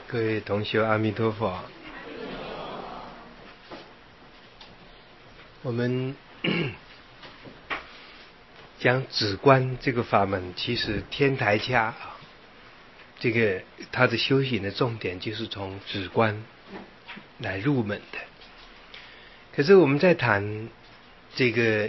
各位同学，阿弥陀佛。我们讲止观这个法门，其实天台家这个他的修行的重点就是从止观来入门的。可是我们在谈这个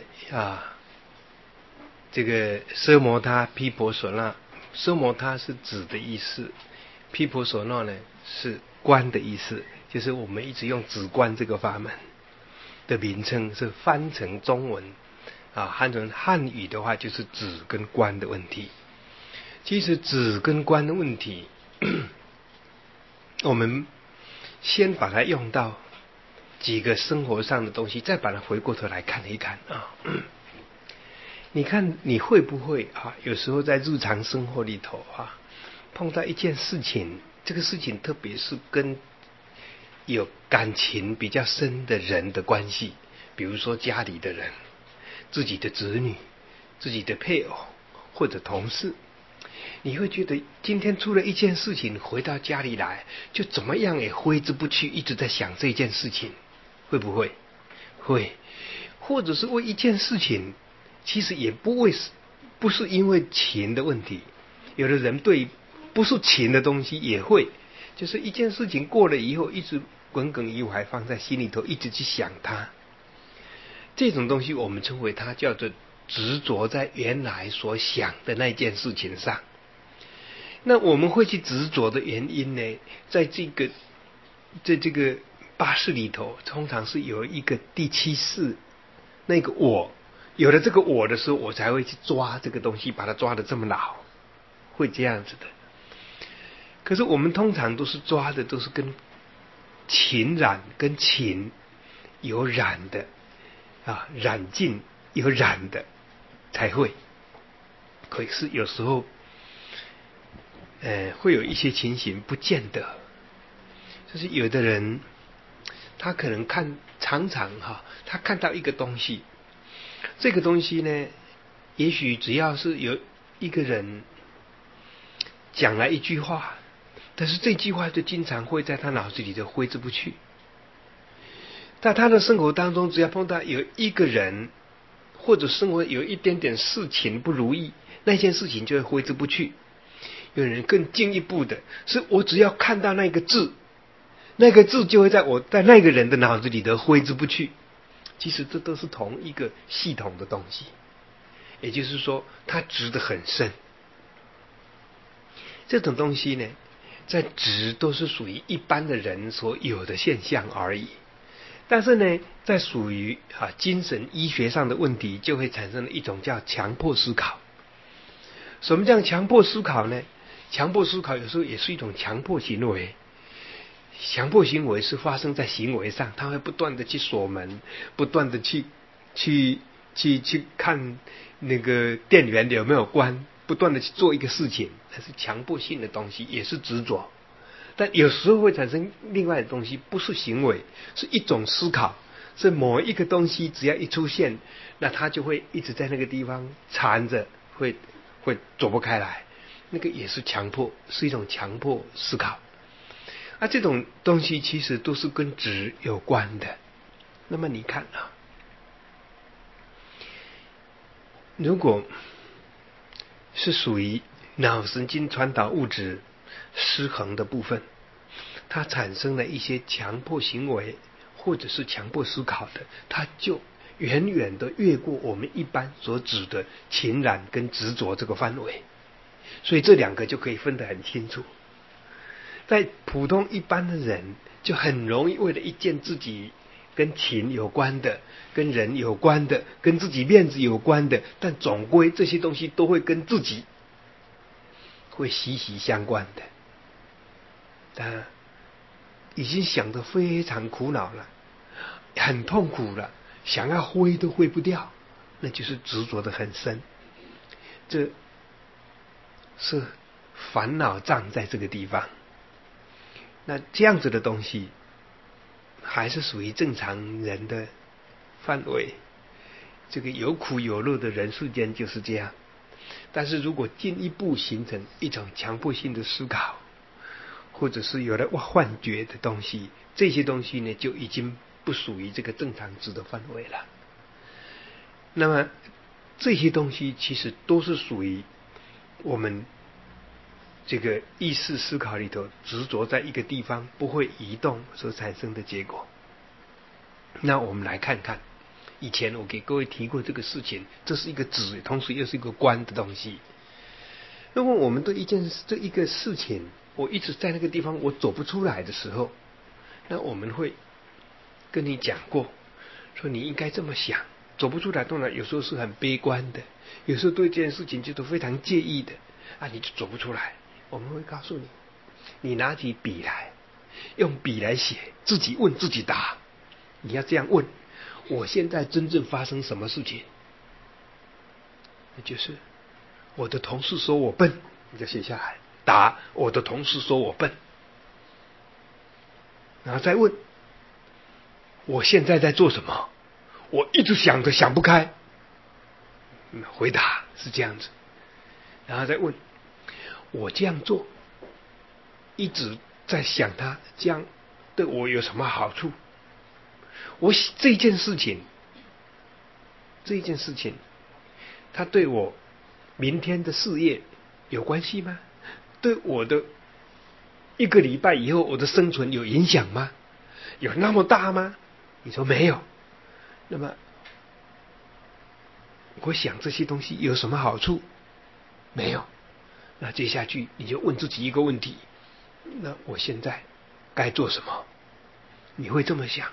奢摩他毗婆舍那，奢摩他是止的意思，毗婆舍那呢是观的意思，就是我们一直用止观这个法门的名称是翻成中文翻成汉语的话就是止跟观的问题。其实止跟观的问题我们先把它用到几个生活上的东西，再把它回过头来看一看你看你会不会有时候在日常生活里头碰到一件事情，这个事情特别是跟有感情比较深的人的关系，比如说家里的人、自己的子女、自己的配偶或者同事，你会觉得今天出了一件事情，回到家里来就怎么样也挥之不去，一直在想这件事情，会不会？会。或者是为一件事情，其实也不是因为情的问题，有的人对不是情的东西也会，就是一件事情过了以后，一直耿耿于怀，放在心里头，一直去想它。这种东西我们称为它叫做执着在原来所想的那件事情上。那我们会去执着的原因呢，在这个八识里头，通常是有一个第七识，那个我有了这个我的时候，我才会去抓这个东西，把它抓得这么牢，会这样子的。可是我们通常都是抓的都是跟情染跟情有染的染尽有染的才会。可是有时候会有一些情形不见得，就是有的人他可能常常他看到一个东西，这个东西呢，也许只要是有一个人讲了一句话，但是这句话就经常会在他脑子里头挥之不去。在他的生活当中，只要碰到有一个人，或者生活有一点点事情不如意，那件事情就会挥之不去。有人更进一步的是，我只要看到那个字，那个字就会在那个人的脑子里头挥之不去。其实这都是同一个系统的东西，也就是说它执得很深。这种东西呢，在执都是属于一般的人所有的现象而已。但是呢，在属于精神医学上的问题，就会产生了一种叫强迫思考。什么叫强迫思考呢？强迫思考有时候也是一种强迫行为。强迫行为是发生在行为上，他会不断的去锁门，不断的去看那个电源有没有关，不断的去做一个事情，它是强迫性的东西，也是执着。但有时候会产生另外的东西，不是行为，是一种思考，是某一个东西只要一出现，那他就会一直在那个地方缠着，会走不开来，那个也是强迫，是一种强迫思考。这种东西其实都是跟执有关的。那么你看如果是属于脑神经传导物质失衡的部分，它产生了一些强迫行为或者是强迫思考的，它就远远的越过我们一般所指的情染跟执着这个范围。所以这两个就可以分得很清楚。在普通一般的人，就很容易为了一件自己跟情有关的、跟人有关的、跟自己面子有关的，但总归这些东西都会跟自己会息息相关的。他已经想得非常苦恼了，很痛苦了，想要挥都挥不掉，那就是执着得很深。这是烦恼障在这个地方。那这样子的东西还是属于正常人的范围，这个有苦有乐的人世间就是这样。但是如果进一步形成一种强迫性的思考， 或者是有了幻觉的东西，这些东西呢就已经不属于这个正常值的范围了。那么这些东西其实都是属于我们这个意识思考里头执着在一个地方不会移动所产生的结果。那我们来看看，以前我给各位提过这个事情，这是一个指，同时又是一个观的东西。如果我们对这一个事情，我一直在那个地方我走不出来的时候，那我们会跟你讲过，说你应该这么想，走不出来，当然有时候是很悲观的，有时候对这件事情就是非常介意的啊，你就走不出来。我们会告诉你，你拿起笔来，用笔来写，自己问自己答。你要这样问：我现在真正发生什么事情？那就是我的同事说我笨，你就写下来。答：我的同事说我笨。然后再问：我现在在做什么？我一直想着想不开。回答是这样子。然后再问：我这样做，一直在想他这样对我有什么好处？我这件事情，它对我明天的事业有关系吗？对我的一个礼拜以后我的生存有影响吗？有那么大吗？你说没有。那么我想这些东西有什么好处？没有。那接下去你就问自己一个问题：那我现在该做什么？你会这么想。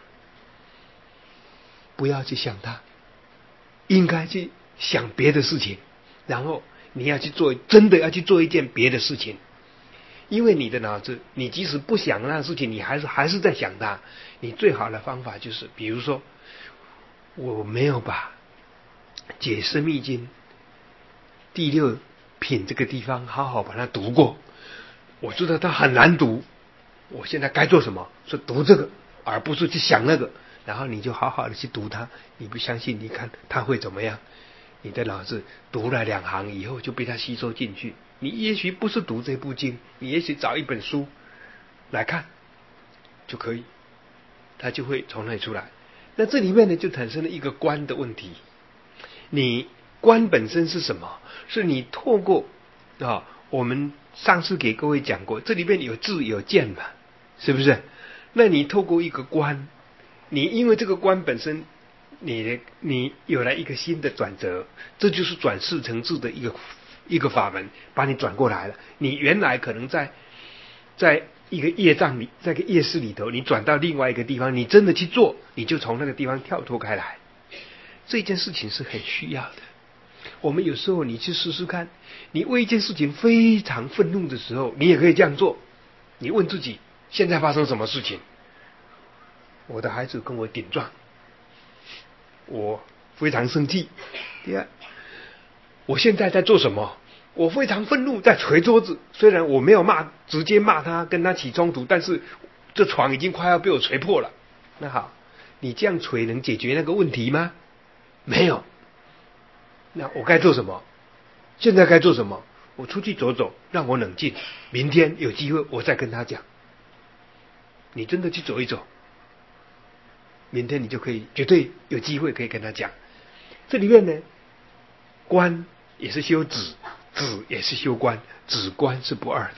不要去想它，应该去想别的事情，然后你要去做，真的要去做一件别的事情。因为你的脑子，你即使不想那事情，你还是在想它。你最好的方法就是，比如说，我没有把解释密经第6品这个地方好好把它读过，我知道它很难读，我现在该做什么？是读这个，而不是去想那个。然后你就好好的去读它，你不相信，你看它会怎么样？你的脑子读了2行以后就被它吸收进去。你也许不是读这部经，你也许找一本书来看就可以，它就会从那里出来。那这里面呢，就产生了一个观的问题。你观本身是什么？是你透过我们上次给各位讲过，这里面有智有见嘛，是不是？那你透过一个观，你因为这个观本身，你有了一个新的转折，这就是转世成智的一个法门，把你转过来了。你原来可能在一个业障里，在一个业识里头，你转到另外一个地方，你真的去做，你就从那个地方跳脱开来。这件事情是很需要的。我们有时候你去试试看，你为一件事情非常愤怒的时候，你也可以这样做。你问自己，现在发生什么事情？我的孩子跟我顶撞，我非常生气。第二，我现在在做什么？我非常愤怒，在捶桌子。虽然我没有直接骂他，跟他起冲突，但是这床已经快要被我捶破了。那好，你这样捶能解决那个问题吗？没有。那我该做什么？现在该做什么？我出去走走，让我冷静。明天有机会我再跟他讲。你真的去走一走，明天你就可以绝对有机会可以跟他讲。这里面呢，观也是修止，止也是修观，止观是不二的，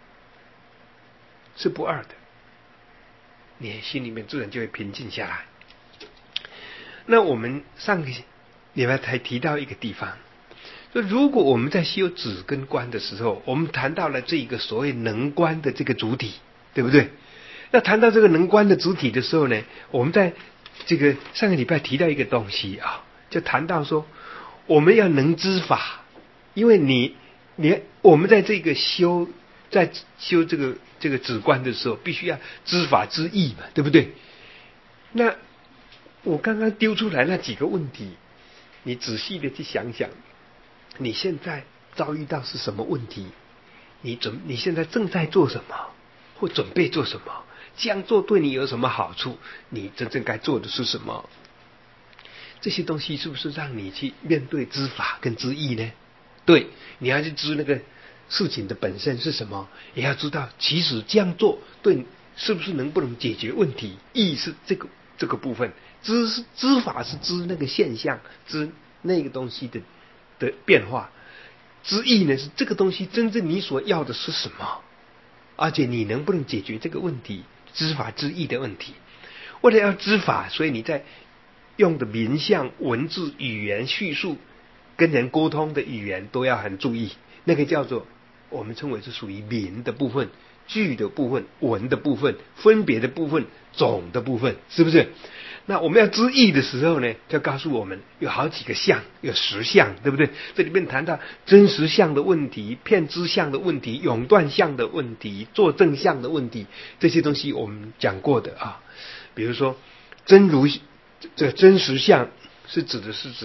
是不二的。你心里面自然就会平静下来。那我们上个礼拜才提到一个地方，就如果我们在修止跟观的时候，我们谈到了这个所谓能观的这个主体，对不对？那谈到这个能观的主体的时候呢，我们在这个上个礼拜提到一个东西啊，就谈到说我们要能知法，因为我们在这个修这个止观的时候，必须要知法知义嘛，对不对？那我刚刚丢出来那几个问题，你仔细的去想想，你现在遭遇到是什么问题？你现在正在做什么，或准备做什么？这样做对你有什么好处？你真正该做的是什么？这些东西是不是让你去面对知法跟知义呢？对，你要去知那个事情的本身是什么，也要知道其实这样做对是不是能不能解决问题。义是这个部分，知法是知那个现象，知那个东西的变化。知义呢是这个东西真正你所要的是什么，而且你能不能解决这个问题，知法知义的问题。为了要知法，所以你在用的名相、文字、语言叙述跟人沟通的语言都要很注意，那个叫做我们称为是属于名的部分、句的部分、文的部分、分别的部分、总的部分，是不是？那我们要知义的时候呢，就告诉我们有好几个相，有10相，对不对？这里面谈到真实相的问题、骗知相的问题、永断相的问题、作证相的问题，这些东西我们讲过的啊。比如说这真实相是指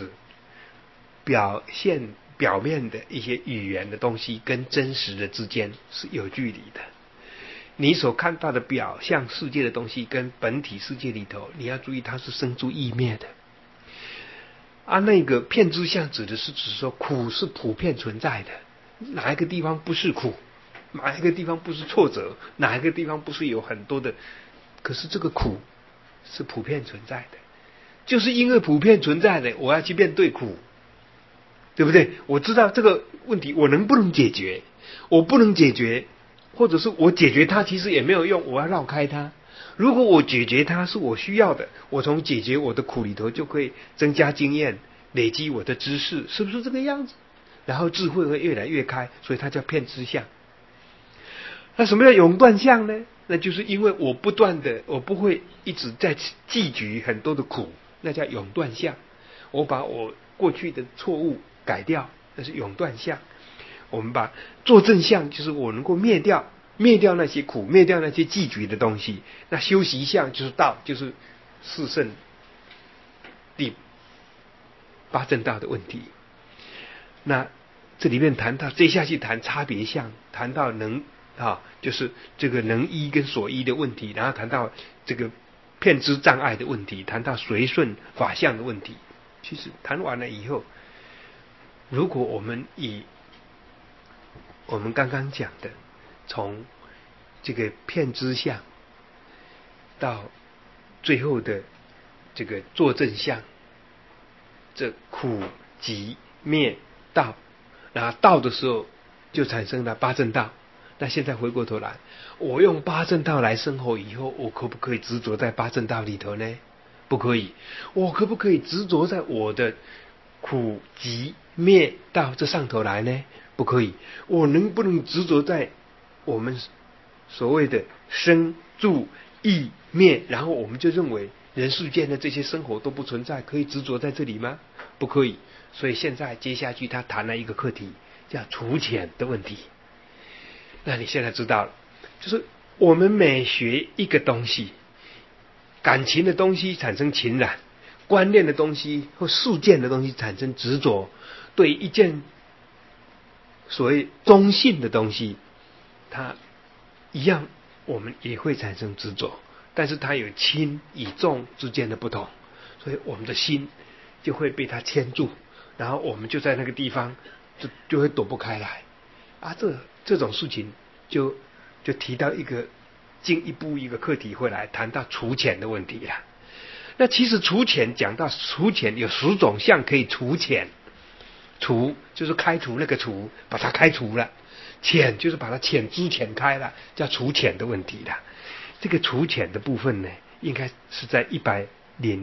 表面的一些语言的东西跟真实的之间是有距离的。你所看到的表象世界的东西跟本体世界里头，你要注意它是生住异灭的。那个骗知相指说苦是普遍存在的，哪一个地方不是苦，哪一个地方不是挫折，哪一个地方不是有很多的，可是这个苦是普遍存在的，就是因为普遍存在的，我要去面对苦，对不对？我知道这个问题我能不能解决，我不能解决，或者是我解决它其实也没有用，我要绕开它。如果我解决它是我需要的，我从解决我的苦里头就可以增加经验，累积我的知识，是不是这个样子？然后智慧会越来越开，所以它叫骗知相。那什么叫永断相呢？那就是因为我不断的，我不会一直在汲取很多的苦，那叫永断相。我把我过去的错误改掉，那是永断相。我们把做正相，就是我能够灭掉那些苦，灭掉那些汲取的东西。那修习相就是道，就是四圣第八正道的问题。那这里面谈到接下去谈差别相，谈到就是这个能依跟所依的问题，然后谈到这个骗知障碍的问题，谈到随顺法相的问题。其实谈完了以后，如果我们以我们刚刚讲的，从这个骗知相到最后的这个作证相，这苦集灭道，然后道的时候就产生了八正道。那现在回过头来，我用八正道来生活以后，我可不可以执着在八正道里头呢？不可以。我可不可以执着在我的苦集灭道这上头来呢？不可以。我能不能执着在我们所谓的生住异灭，然后我们就认为人世间的这些生活都不存在，可以执着在这里吗？不可以。所以现在接下去他谈了一个课题，叫除浅的问题。那你现在知道了，就是我们每学一个东西，感情的东西产生情染，观念的东西或事件的东西产生执着，对一件所谓中性的东西，它一样我们也会产生执着，但是它有轻与重之间的不同，所以我们的心就会被它牵住，然后我们就在那个地方就会躲不开来这种事情就提到进一步一个课题会来谈到除浅的问题了。那其实除浅讲到除浅有10种相可以除浅，除就是开除那个除，把它开除了；浅就是把它浅知浅开了，叫除浅的问题了。这个除浅的部分呢，应该是在101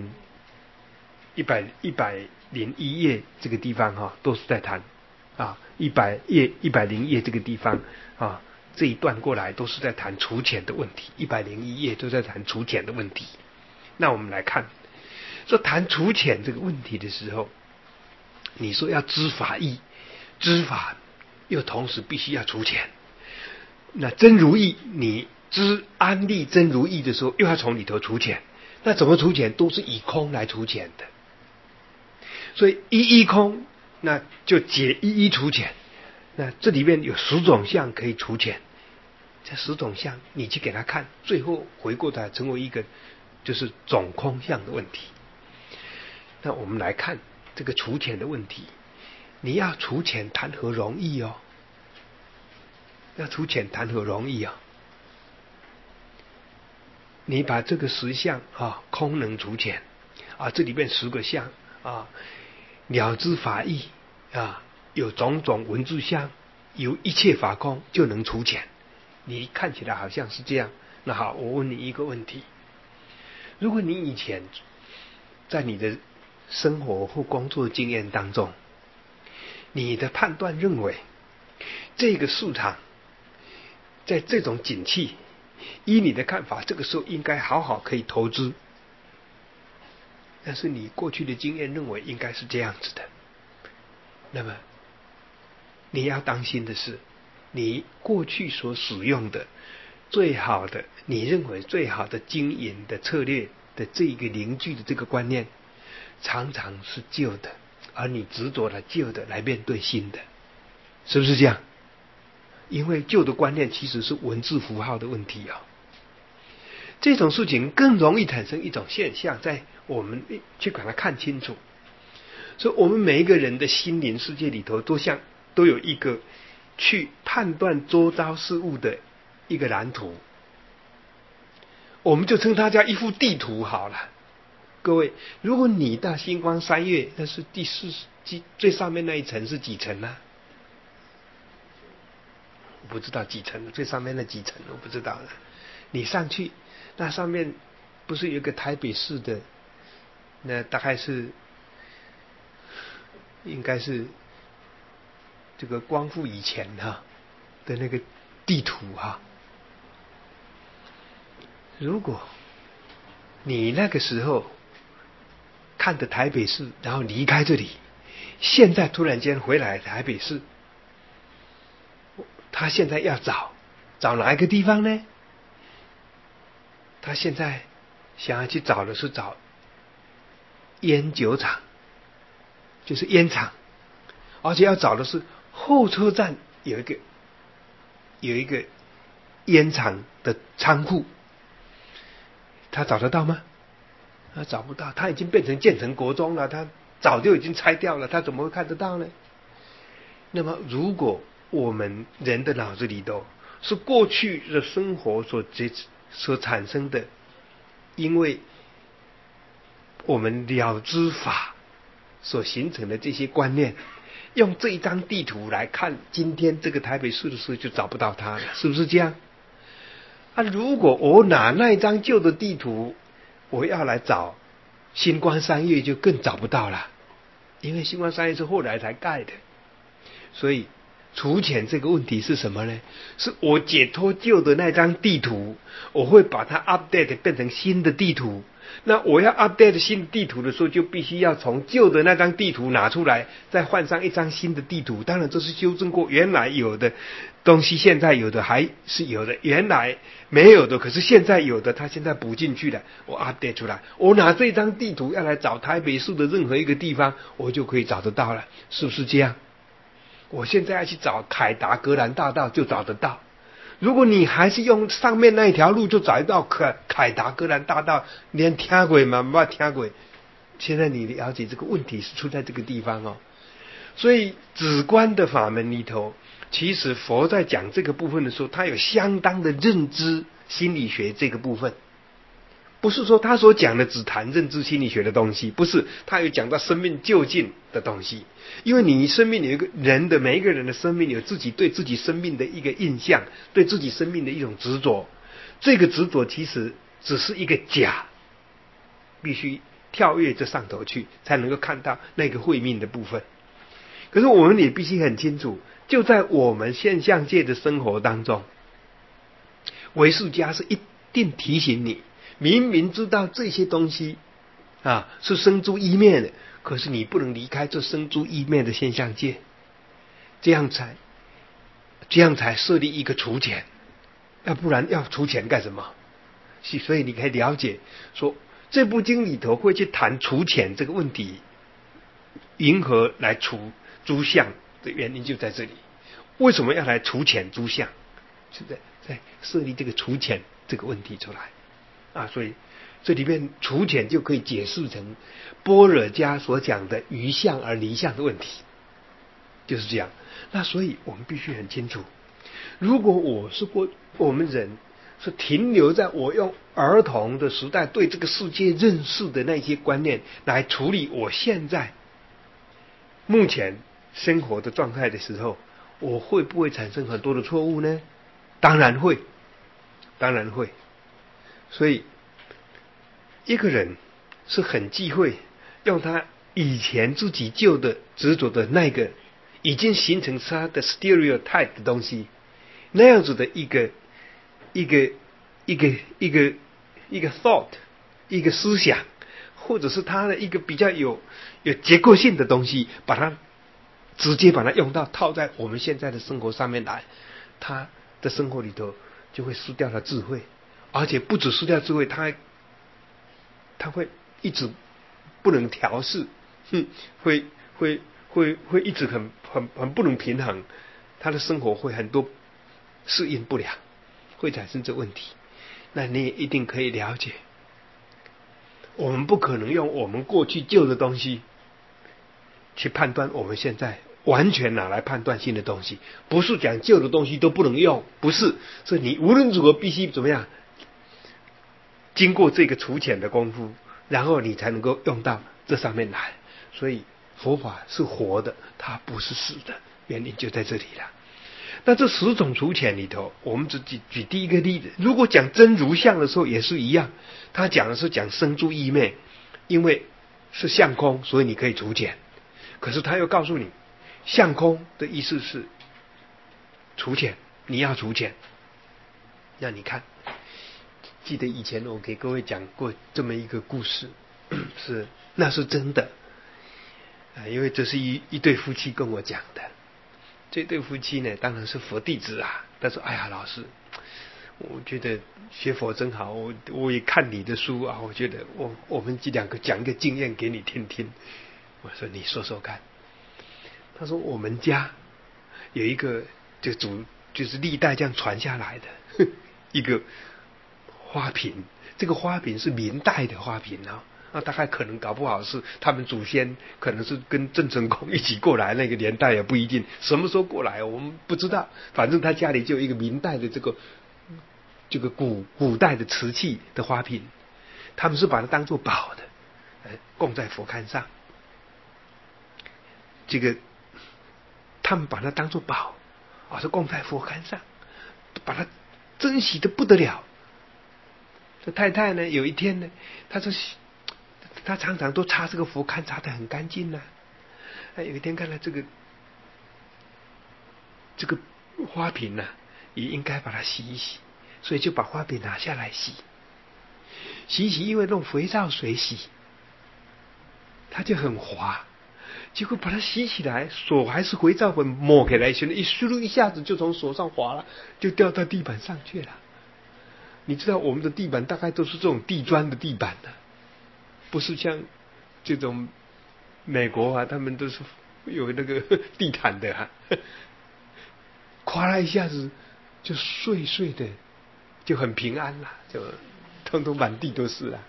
页这个地方都是在谈101页这个地方这一段过来都是在谈除浅的问题，101页都在谈除浅的问题。那我们来看，说谈除浅这个问题的时候，你说要知法义，知法又同时必须要除浅。那真如义，你知安立真如义的时候，又要从里头除浅。那怎么除浅？都是以空来除浅的。所以一空，那就解一除浅。那这里面有10种相可以除浅，这10种相你去给他看，最后回过头来成为一个就是总空相的问题。那我们来看这个除浅的问题，你要除浅谈何容易哦？ 要除浅谈何容易啊！你把这个10相啊，空能除浅啊，这里面10个相啊，了知法义啊，有种种文字相，有一切法空就能除浅。你看起来好像是这样。那好，我问你一个问题：如果你以前在你的生活或工作经验当中，你的判断认为这个市场在这种景气，依你的看法，这个时候应该好好可以投资，但是你过去的经验认为应该是这样子的，那么你要当心的是，你过去所使用的最好的，你认为最好的经营的策略的这一个凝聚的这个观念，常常是旧的，而你执着了旧的来面对新的，是不是这样？因为旧的观念其实是文字符号的问题啊。这种事情更容易产生一种现象，在我们去把它看清楚。所以我们每一个人的心灵世界里头，都有一个去判断周遭事物的一个蓝图，我们就称它叫一幅地图好了。各位，如果你到星光3月，那是第4最上面那一层是几层呢？我不知道几层，最上面那几层我不知道了。你上去，那上面不是有一个台北市的，那大概是应该是这个光复以前的那个地图如果你那个时候看着台北市，然后离开这里，现在突然间回来台北市，他现在要找哪一个地方呢？他现在想要去找的是找烟酒厂，就是烟厂，而且要找的是候车站有一个烟厂的仓库，他找得到吗？他找不到，他已经变成建成国中了，他早就已经拆掉了，他怎么会看得到呢？那么如果我们人的脑子里头是过去的生活所产生的，因为我们了知法所形成的这些观念，用这一张地图来看今天这个台北市的时候，就找不到它了，是不是这样？如果我拿那一张旧的地图，我要来找星光3月，就更找不到了，因为星光3月是后来才盖的。所以除浅这个问题是什么呢？是我解脱旧的那张地图，我会把它 update 变成新的地图。那我要 update 新的地图的时候，就必须要从旧的那张地图拿出来，再换上一张新的地图。当然这是修正过原来有的东西，现在有的还是有的，原来没有的可是现在有的，它现在补进去了，我 update 出来。我拿这张地图要来找台北市的任何一个地方，我就可以找得到了，是不是这样？我现在要去找凯达格兰大道就找得到。如果你还是用上面那一条路就找得到凯达格兰大道，连听过嘛没听过。现在你了解这个问题是出在这个地方所以止观的法门里头，其实佛在讲这个部分的时候，他有相当的认知心理学这个部分。不是说他所讲的只谈认知心理学的东西，不是，他有讲到生命究竟的东西。因为你生命有一个人的每一个人的生命有自己对自己生命的一个印象，对自己生命的一种执着，这个执着其实只是一个假，必须跳跃这上头去才能够看到那个慧命的部分。可是我们也必须很清楚，就在我们现象界的生活当中，唯识家是一定提醒你，明明知道这些东西是生诸一灭的，可是你不能离开这生诸一灭的现象界，这样才设立一个除浅，要不然要除浅干什么？所以你可以了解说，这部经里头会去谈除浅这个问题，云何来除诸相的原因就在这里。为什么要来除浅诸相？是在设立这个除浅这个问题出来所以这里面除浅就可以解释成般若家所讲的于相而离相的问题，就是这样。那所以我们必须很清楚， 如果我们人是停留在我用儿童的时代对这个世界认识的那些观念来处理我现在目前生活的状态的时候，我会不会产生很多的错误呢？当然会，当然会。所以一个人是很忌讳用他以前自己旧的执着的那个已经形成他的 stereotype 的东西，那样子的一个 thought， 一个思想，或者是他的一个比较有结构性的东西，直接把它用到套在我们现在的生活上面来，他的生活里头就会失掉了智慧，而且不止失掉智慧，他会一直不能调试，会一直很不能平衡，他的生活会很多适应不良，会产生这问题。那你也一定可以了解，我们不可能用我们过去旧的东西去判断我们现在完全拿来判断新的东西，不是讲旧的东西都不能用，不是，是你无论如何必须怎么样，经过这个除浅的功夫，然后你才能够用到这上面来。所以佛法是活的，它不是死的，原因就在这里了。那这10种除浅里头，我们只举第一个例子。如果讲真如相的时候也是一样，他讲的是讲生住异昧，因为是相空，所以你可以除浅。可是他又告诉你，相空的意思是除浅，你要除浅。那你看，记得以前我给各位讲过这么一个故事，那是真的，因为这是一对夫妻跟我讲的。这对夫妻呢，当然是佛弟子啊。他说：“哎呀，老师，我觉得学佛真好，我也看你的书啊，我觉得我们这两个讲一个经验给你听听。”我说：“你说说看。”他说：“我们家有一个就是历代这样传下来的一个花瓶，这个花瓶是明代的花瓶啊。”那大概可能搞不好是他们祖先可能是跟郑成功一起过来，那个年代也不一定，什么时候过来我们不知道。反正他家里就有一个明代的这个古代的瓷器的花瓶，他们是把它当作宝的，供在佛龛上。这个他们把它当作宝，是供在佛龛上，把它珍惜的不得了。这太太呢，有一天呢，他常常都擦这个佛龛，擦得很干净啊。有一天看到这个花瓶呢，也应该把它洗一洗，所以就把花瓶拿下来洗一洗，因为用肥皂水洗，它就很滑。结果把它洗起来，手还是肥皂粉抹起来，一输入一下子就从手上滑了，就掉到地板上去了。你知道我们的地板大概都是这种地砖的地板的，不是像这种美国啊，他们都是有那个地毯的啊，咵啦一下子就碎碎的，就很平安了，就通通满地都是了。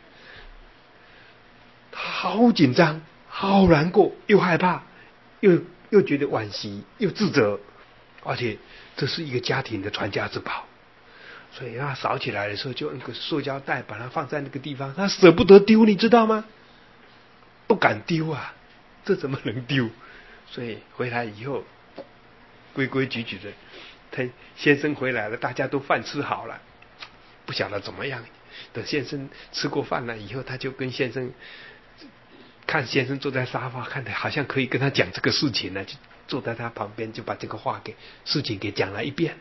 好紧张，好难过，又害怕，又觉得惋惜，又自责，而且这是一个家庭的传家之宝。所以他扫起来的时候，就用个塑胶袋把它放在那个地方，他舍不得丢，你知道吗？不敢丢啊，这怎么能丢？所以回来以后，规规矩矩的。他先生回来了，大家都饭吃好了，不晓得怎么样。等先生吃过饭了以后，他就跟先生看先生坐在沙发，看的好像可以跟他讲这个事情呢，就坐在他旁边，就把这个事情给讲了一遍。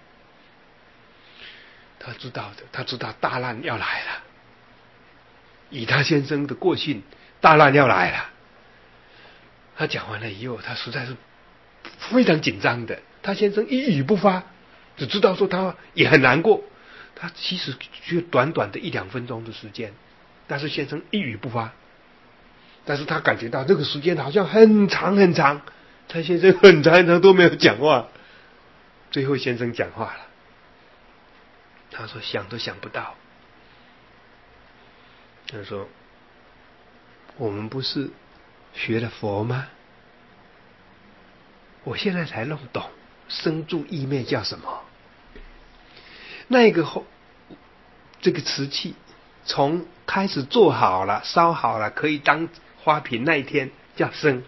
他知道的，他知道大难要来了。以他先生的过性，大难要来了。他讲完了以后，他实在是非常紧张的。他先生一语不发，只知道说他也很难过。他其实只有短短的1-2分钟的时间，但是先生一语不发。但是他感觉到这个时间好像很长很长，他先生很长很长都没有讲话。最后先生讲话了。他说想都想不到，他说我们不是学了佛吗？我现在才弄懂生住异昧叫什么。 那个这个瓷器从开始做好了、烧好了，可以当花瓶那一天叫生，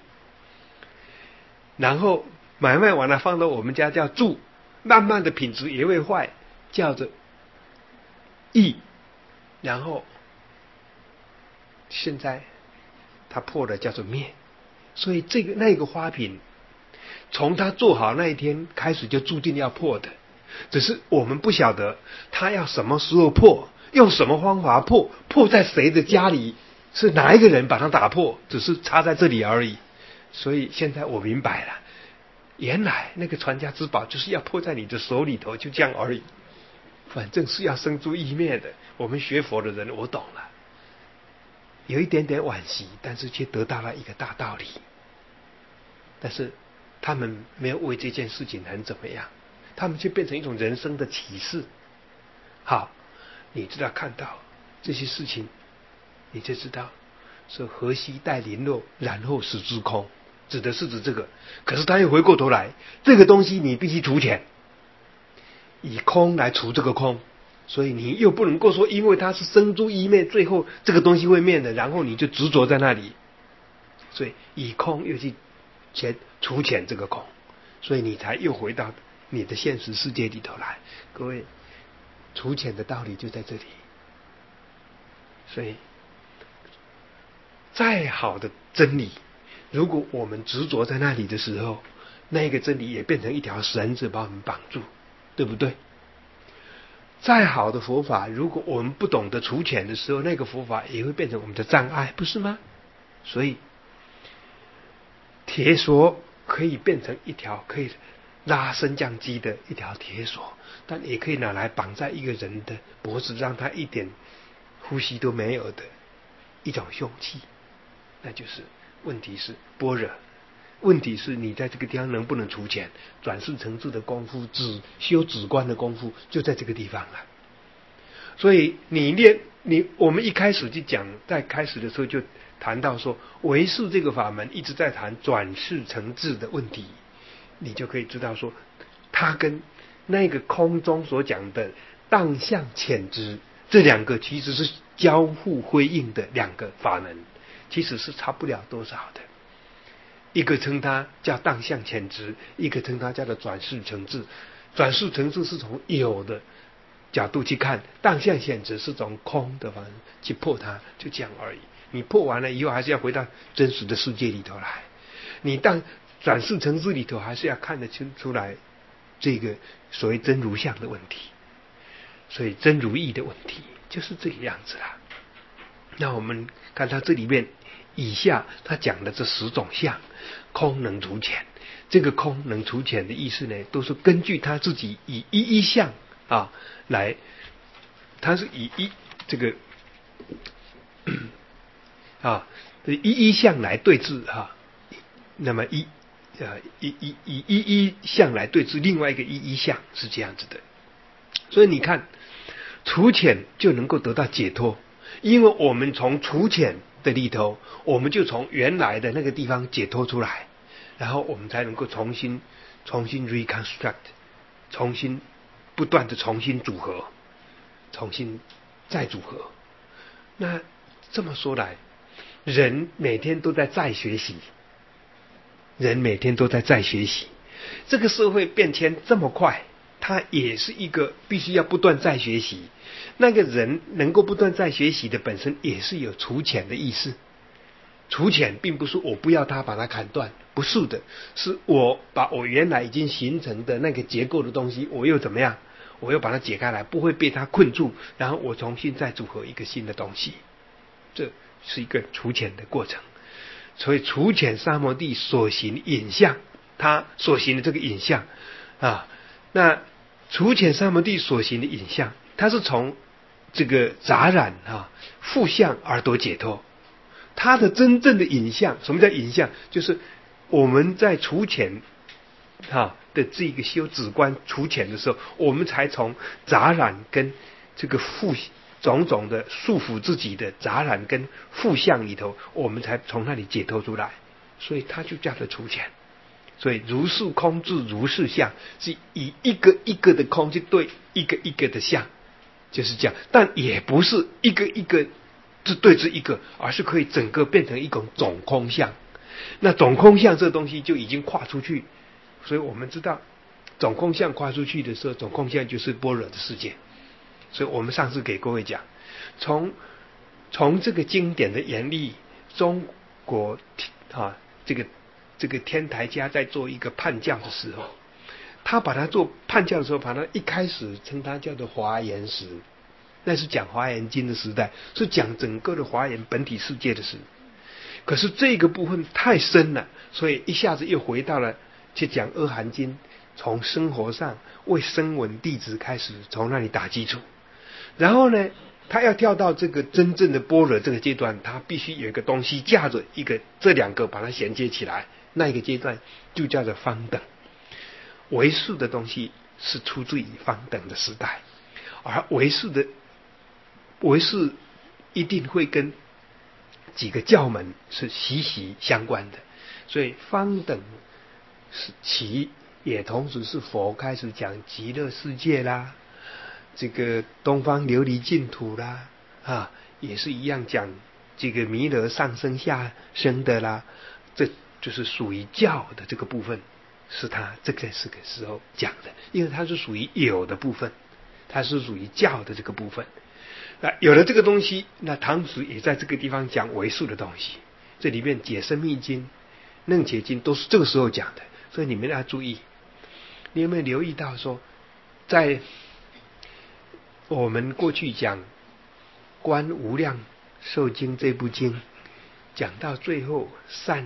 然后买卖完了放到我们家叫贮，慢慢的品质也会坏，叫做易，然后现在它破了叫做灭。所以那个花瓶从它做好那一天开始就注定要破的，只是我们不晓得它要什么时候破，用什么方法破，破在谁的家里，是哪一个人把它打破，只是差在这里而已。所以现在我明白了，原来那个传家之宝就是要破在你的手里头，就这样而已。反正是要生诛意灭的。我们学佛的人，我懂了，有一点点惋惜，但是却得到了一个大道理。但是他们没有为这件事情很怎么样，他们却变成一种人生的启示。好，你知道看到这些事情，你就知道说河西带林落，然后使之空，指的是指这个。可是他又回过头来，这个东西你必须除浅，以空来除这个空，所以你又不能够说因为它是生诛意灭，最后这个东西会灭的，然后你就执着在那里。所以以空又去除浅这个空，所以你才又回到你的现实世界里头来。各位，除浅的道理就在这里。所以再好的真理，如果我们执着在那里的时候，那个真理也变成一条绳子把我们绑住，对不对？再好的佛法，如果我们不懂得除浅的时候，那个佛法也会变成我们的障碍，不是吗？所以铁锁可以变成一条可以拉升降机的一条铁锁，但也可以拿来绑在一个人的脖子，让他一点呼吸都没有的一种凶器。那就是问题是般若，问题是你在这个地方能不能除浅，转世成智的功夫，修止观的功夫就在这个地方了。所以我们一开始就讲，在开始的时候就谈到说，唯识这个法门一直在谈转世成智的问题，你就可以知道说，它跟那个空中所讲的当相潜质这两个其实是交互辉映的两个法门，其实是差不了多少的。一个称它叫当相潜质，一个称它叫做转世成智。转世成智是从有的角度去看，当相显质是从空的方式去破它，就这样而已。你破完了以后，还是要回到真实的世界里头来。你当转世成智里头，还是要看得出来这个所谓真如相的问题，所以真如义的问题就是这个样子啦。那我们看他这里面以下他讲的这10种相，空能除浅。这个空能除浅的意思呢，都是根据他自己以一相来，他是以这个一相来对治那么以一相来对治另外一个一相，是这样子的。所以你看，除浅就能够得到解脱，因为我们从除浅的里头，我们就从原来的那个地方解脱出来，然后我们才能够重新 reconstruct， 不断的重新组合，重新再组合。那这么说来，人每天都在学习，这个社会变迁这么快，它也是一个必须要不断再学习。那个人能够不断再学习的本身也是有除浅的意思。除浅并不是我不要它把它砍断，不是的，是我把我原来已经形成的那个结构的东西，我又怎么样，我又把它解开来，不会被它困住，然后我重新再组合一个新的东西，这是一个除浅的过程。所以除浅三摩地所行影像，他所行的这个影像那除浅三摩地所行的影像，它是从这个杂染负相而得解脱。它的真正的影像，什么叫影像？就是我们在除浅的这个修止观除浅的时候，我们才从杂染跟这个种种的束缚自己的杂染跟负相里头，我们才从那里解脱出来。所以它就叫做除浅。 所以如是空智如是相，是以一个一个的空去对一个一个的相，就是这样。但也不是一个一个就对治一个，而是可以整个变成一种总空相。那总空相这东西就已经跨出去，所以我们知道总空相跨出去的时候，总空相就是般若的世界。所以我们上次给各位讲，从这个经典的演绎，中国这个天台家在做一个判教的时候，他把它做判教的时候，把它一开始称它叫做华严时，那是讲华严经的时代，是讲整个的华严本体世界的事。可是这个部分太深了，所以一下子又回到了去讲阿含经，从生活上为声闻弟子开始从那里打基础，然后呢他要跳到这个真正的般若这个阶段，他必须有一个东西架着一个这两个把它衔接起来，那一个阶段就叫做方等。唯识的东西是出自于方等的时代，而唯识一定会跟几个教门是息息相关的，所以方等是其也同时是佛开始讲极乐世界啦，这个东方琉璃净土啦，也是一样讲这个弥勒上升下升的啦，这就是属于教的这个部分，是他这个时候讲的，因为它是属于有的部分，它是属于教的这个部分。那有了这个东西，那唐子也在这个地方讲唯识的东西，这里面解深密经、楞伽经都是这个时候讲的，所以你们要注意。你有没有留意到说，在我们过去讲《观无量寿经》这部经，讲到最后善，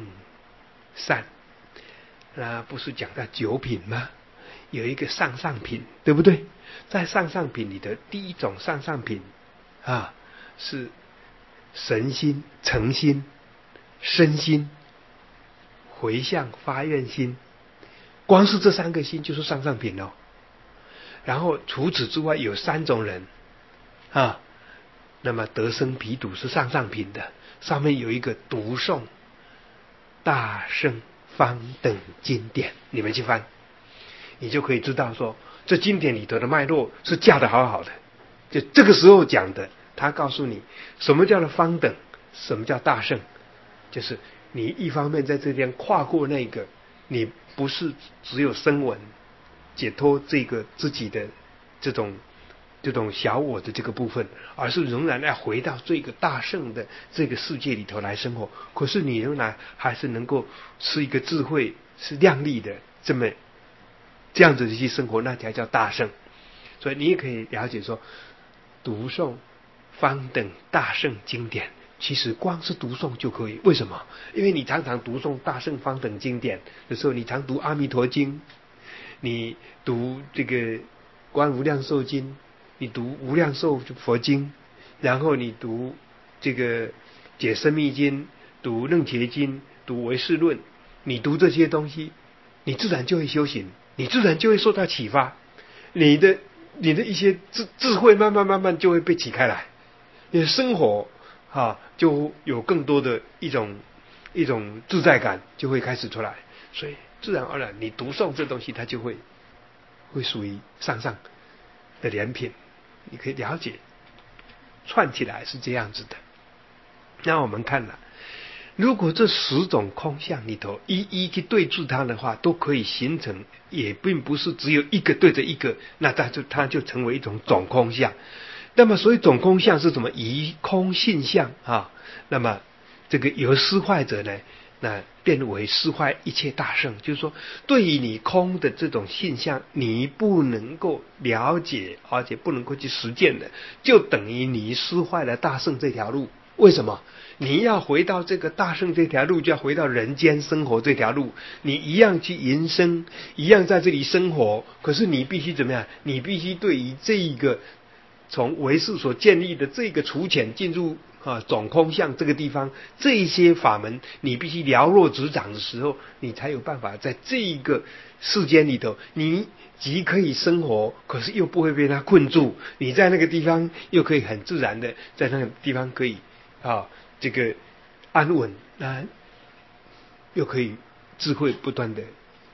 那不是讲到九品吗？有一个上上品，对不对？在上上品里的第一种上上品是神心、诚心、身心、回向、发愿心，光是这三个心就是上上品了。然后除此之外有三种人那么得生彼土是上上品的，上面有一个读诵大圣方等经典，你们去翻，你就可以知道说这经典里头的脉络是架得好好的。就这个时候讲的，他告诉你什么叫做方等，什么叫大圣，就是你一方面在这边跨过那个，你不是只有声闻解脱这个自己的这种小我的这个部分，而是仍然要回到这个大圣的这个世界里头来生活。可是你仍然还是能够是一个智慧是亮丽的这样子去生活，那才叫大圣。所以你也可以了解说，读诵方等大圣经典，其实光是读诵就可以。为什么？因为你常常读诵大圣方等经典的时候，你常读阿弥陀经，你读这个观无量寿经，你读无量寿佛经，然后你读这个解深密经，读楞伽经，读唯识论，你读这些东西，你自然就会修行，你自然就会受到启发，你的一些智慧慢慢就会被启开来，你的生活就有更多的一种自在感就会开始出来，所以自然而然你读诵这东西，它就会属于上上的莲品，你可以了解串起来是这样子的。那我们看了，如果这10种空相里头一一去对治它的话，都可以形成，也并不是只有一个对着一个，那它就成为一种总空相。那么所以总空相是什么？以空性相那么这个由失坏者呢，那变为失坏一切大圣，就是说对于你空的这种现象，你不能够了解，而且不能够去实践的，就等于你失坏了大圣这条路。为什么？你要回到这个大圣这条路，就要回到人间生活这条路，你一样去营生，一样在这里生活，可是你必须怎么样？你必须对于这一个从唯识所建立的这个除浅进入总空相这个地方，这一些法门你必须了若指掌的时候，你才有办法在这一个世间里头，你既可以生活，可是又不会被它困住，你在那个地方又可以很自然的在那个地方可以这个安稳，又可以智慧不断的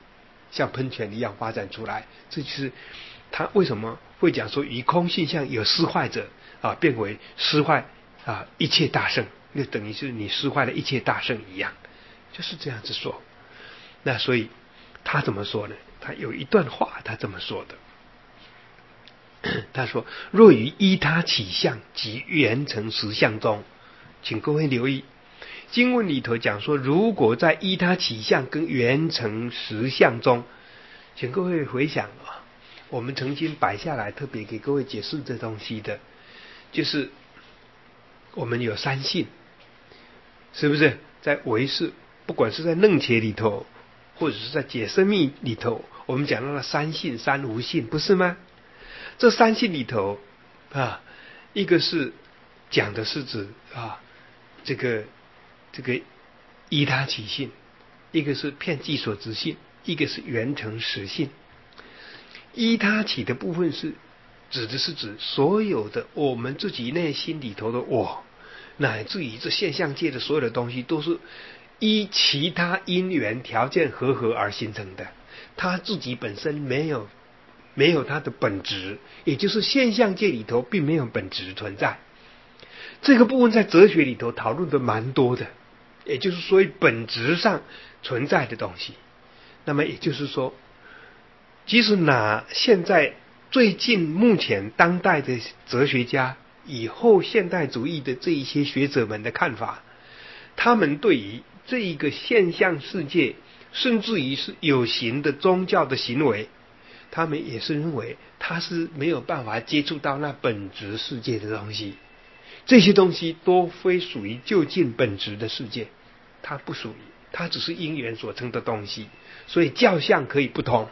像喷泉一样发展出来。这就是他为什么会讲说以空性相有失坏者变为失坏一切大圣，就等于是你失坏了一切大圣一样，就是这样子说。那所以他怎么说呢？他有一段话他这么说的，他说若于依他起相及缘成实相中，请各位留意经文里头讲说，如果在依他起相跟缘成实相中，请各位回想我们曾经摆下来特别给各位解释这东西的，就是我们有三性，是不是？在唯识，不管是在楞伽里头，或者是在解深密里头，我们讲到了三性、三无性，不是吗？这三性里头一个是讲的是指这个依他起性，一个是遍计所执性，一个是缘成实性。依他起的部分是指的是指所有的我们自己内心里头的我，乃至于这现象界的所有的东西，都是依其他因缘条件和合而形成的，他自己本身没有他的本质，也就是现象界里头并没有本质存在。这个部分在哲学里头讨论的蛮多的，也就是所谓本质上存在的东西。那么也就是说，即使现在最近目前当代的哲学家以后现代主义的这一些学者们的看法，他们对于这一个现象世界，甚至于是有形的宗教的行为，他们也是认为他是没有办法接触到那本质世界的东西，这些东西都非属于究竟本质的世界，它不属于，它只是因缘所成的东西。所以教相可以不同，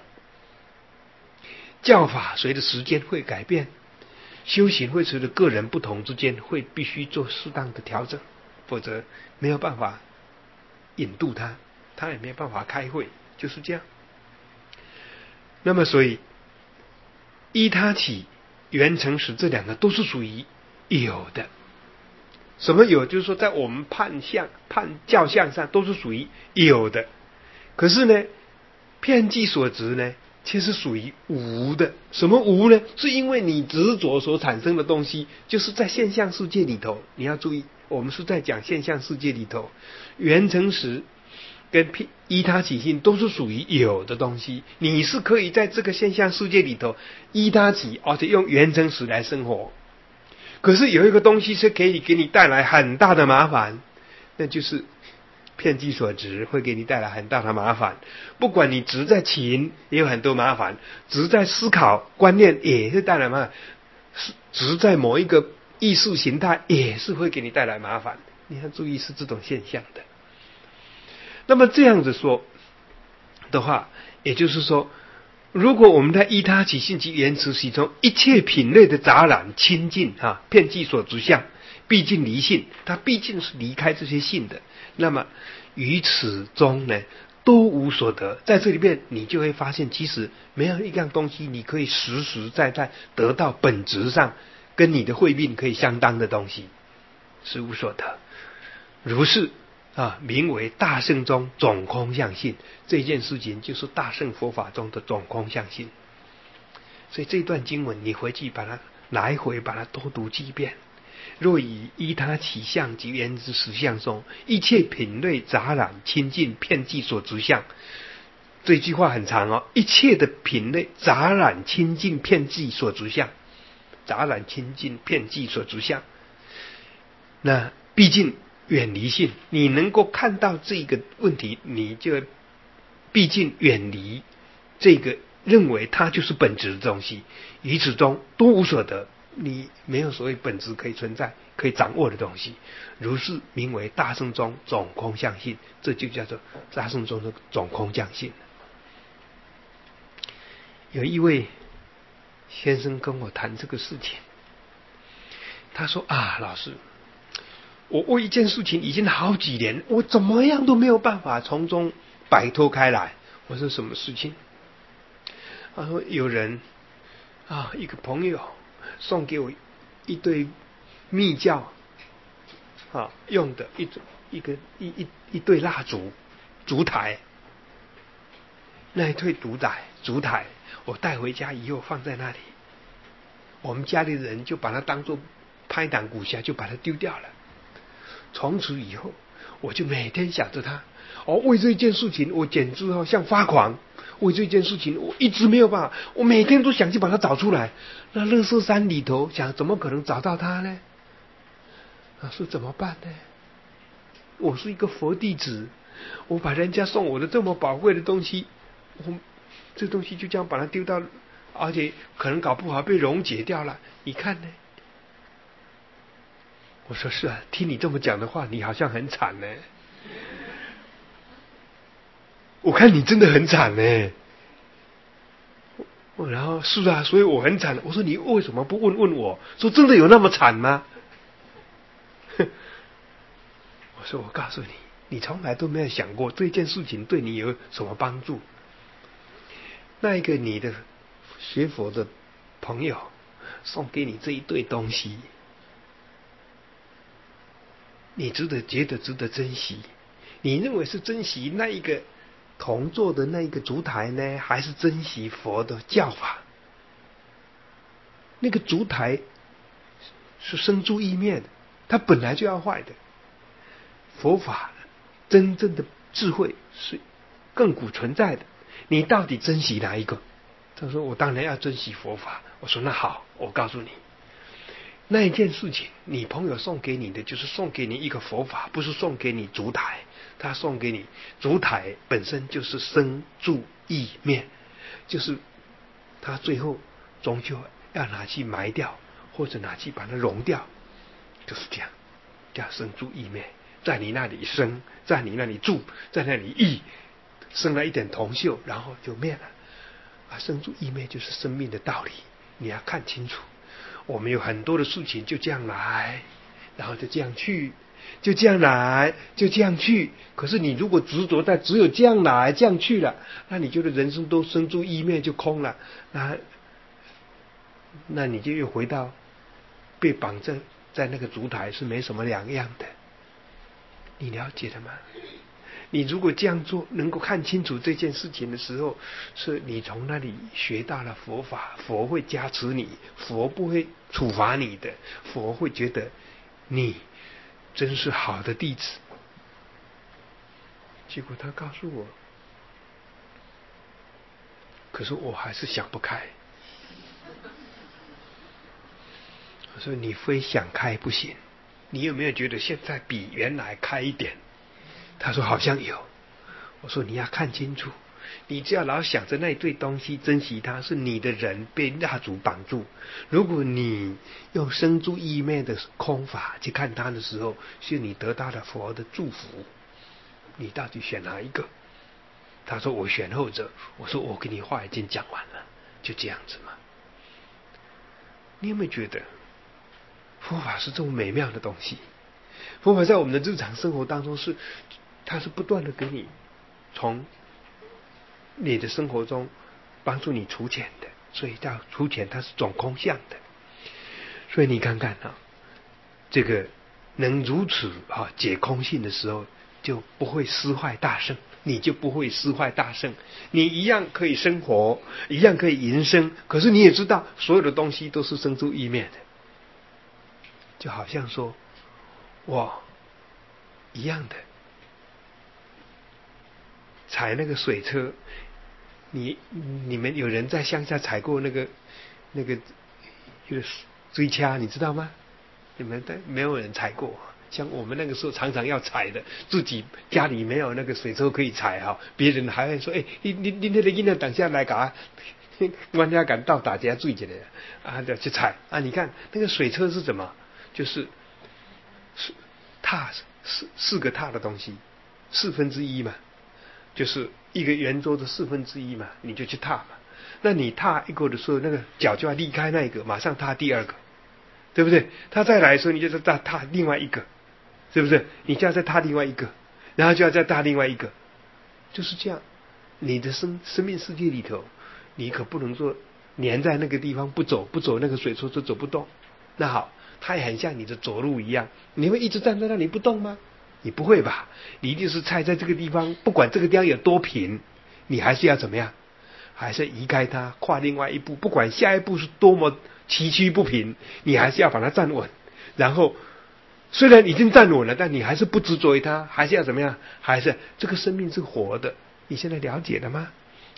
教法随着时间会改变，修行会随着个人不同之间会必须做适当的调整，否则没有办法引渡他也没有办法开会，就是这样。那么所以依他起缘成实这两个都是属于有的。什么有？就是说在我们判教相上都是属于有的，可是呢遍计所执呢却是属于无的。什么无呢？是因为你执着所产生的东西，就是在现象世界里头，你要注意，我们是在讲现象世界里头，缘成实跟依他起性都是属于有的东西，你是可以在这个现象世界里头依他起，而且用缘成实来生活。可是有一个东西是可以给你带来很大的麻烦，那就是遍计所执会给你带来很大的麻烦。不管你执在情也有很多麻烦，执在思考观念也是带来麻烦，执在某一个意识形态也是会给你带来麻烦。你要注意是这种现象的。那么这样子说的话，也就是说，如果我们在依他起性及缘成实中一切品类的杂染清净遍计所执相，毕竟离性，它毕竟是离开这些性的，那么于此中呢都无所得。在这里面你就会发现，其实没有一样东西你可以实实在在得到本质上跟你的慧命可以相当的东西，是无所得。如是名为大乘中总空相性，这件事情就是大乘佛法中的总空相性。所以这段经文你回去把它来回把它多读几遍。若以依他起相及缘之实相中，一切品类杂染清净遍计所执相。这句话很长一切的品类杂染清净遍计所执相，杂染清净遍计所执相，那毕竟远离性，你能够看到这个问题，你就毕竟远离这个认为它就是本质的东西，于此中都无所得，你没有所谓本质可以存在可以掌握的东西，如是名为大乘中总空相性，这就叫做大乘中的总空相性。有一位先生跟我谈这个事情，他说老师，我为一件事情已经好几年，我怎么样都没有办法从中摆脱开来。我说什么事情？他说有人一个朋友送给我一对密教用的一对蜡烛烛台， 那一对烛台，我带回家以后放在那里，我们家里人就把它当作拍档骨下，就把它丢掉了。从此以后，我就每天想着它，为这件事情我简直像发狂。为这件事情我一直没有办法，我每天都想去把它找出来。那垃圾山里头想怎么可能找到它呢？说怎么办呢？我是一个佛弟子，我把人家送我的这么宝贵的东西，这东西就这样把它丢到，而且可能搞不好被溶解掉了，你看呢？我说是啊，听你这么讲的话，你好像很惨呢。我看你真的很惨呢。然后是啊，所以我很惨。我说你为什么不问我？说真的有那么惨吗？我说我告诉你，你从来都没有想过这件事情对你有什么帮助。那一个你的学佛的朋友送给你这一堆东西，你觉得值得珍惜？你认为是珍惜那一个铜做的那一个烛台呢，还是珍惜佛的教法？那个烛台是生住意灭的，它本来就要坏的。佛法真正的智慧是亘古存在的，你到底珍惜哪一个？他说我当然要珍惜佛法。我说那好，我告诉你，那一件事情你朋友送给你的就是送给你一个佛法，不是送给你烛台。他送给你烛台本身就是生住意灭，就是他最后终究要拿去埋掉，或者拿去把它融掉，就是这样，叫生住意灭。在你那里生，在你那里住，在那里意，生了一点铜锈，然后就灭了。生住意灭就是生命的道理，你要看清楚。我们有很多的事情就这样来，然后就这样去，就这样来，就这样去。可是你如果执着在只有这样来这样去了，那你觉得人生都生住意灭就空了，那你就又回到被绑在那个烛台是没什么两样的。你了解了吗？你如果这样做，能够看清楚这件事情的时候，是你从那里学到了佛法，佛会加持你，佛不会处罚你的，佛会觉得你真是好的弟子。结果他告诉我，可是我还是想不开。我说你非想开不行，你有没有觉得现在比原来开一点？他说好像有。我说你要看清楚，你只要老想着那对东西珍惜它，是你的人被蜡烛绑住。如果你用生住意灭的空法去看它的时候，是你得到了佛的祝福。你到底选哪一个？他说我选后者。我说我跟你话已经讲完了，就这样子嘛。你有没有觉得佛法是这么美妙的东西？佛法在我们的日常生活当中它是不断的给你从你的生活中帮助你除浅的，所以叫除浅，它是总空相的。所以你看看这个能如此解空性的时候，就不会失坏大圣，你就不会失坏大圣。你一样可以生活，一样可以营生，可是你也知道所有的东西都是生住意灭的。就好像说我一样的踩那个水车，你们有人在乡下踩过那个就是追掐，你知道吗？你们没有人踩过。像我们那个时候常常要踩的，自己家里没有那个水车可以踩别人还会说你那个囡仔等下来搞我家敢到大家追起来就去踩你看那个水车是什么？就是踏四个踏的东西，1/4嘛，就是一个圆桌的1/4嘛，你就去踏嘛。那你踏一个的时候，那个脚就要离开那一个，马上踏第二个，对不对？他再来的时候，你就再踏另外一个，是不是？你就要再踏另外一个，然后就要再踏另外一个，就是这样。你的生命世界里头，你可不能说黏在那个地方不走那个水车就走不动。那好，它也很像你的走路一样，你会一直站在那里不动吗？你不会吧？你一定是踩在这个地方，不管这个地方有多平， 你还是要怎么样？还是移开它，跨另外一步，不管下一步是多么崎岖不平，你还是要把它站稳。然后虽然已经站稳了，但你还是不执着于它，还是要怎么样？还是这个生命是活的。你现在了解了吗？